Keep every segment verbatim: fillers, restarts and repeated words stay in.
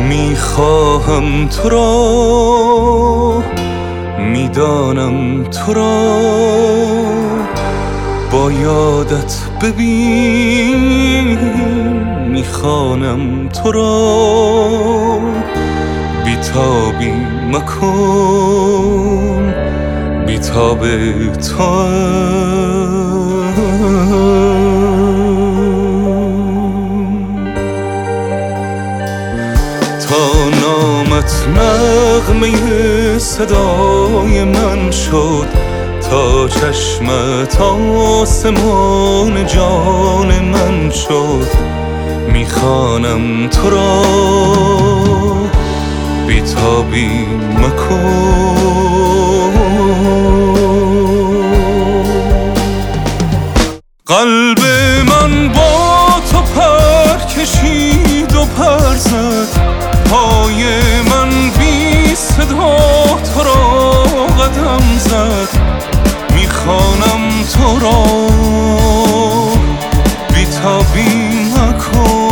میخواهم تو را، میدانم تو را، با یادت ببین میخوانم تو را، بیتابی مکن بیتاب تو. تا نامت نغمه صدای من شد، تا چشمت آسمان جان من شد، میخوانم تو را، بیتابی مکن. قلب من با تو پر کشید و پر زد، پای من بی صدا تو را قدم زد، میخوانم تو را، بیتابی مکن.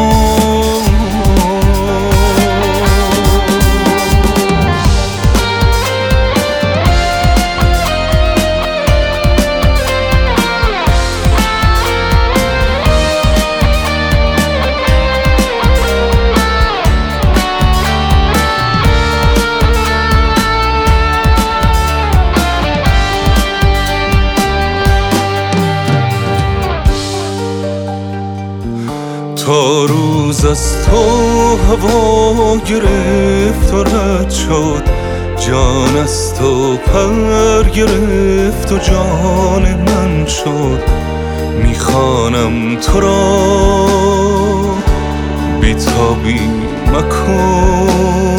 تا روز از تو هوا گرفت و رد شد، جان از تو پر گرفت و جان من شد، میخوانم تو را، بیتابی مکن.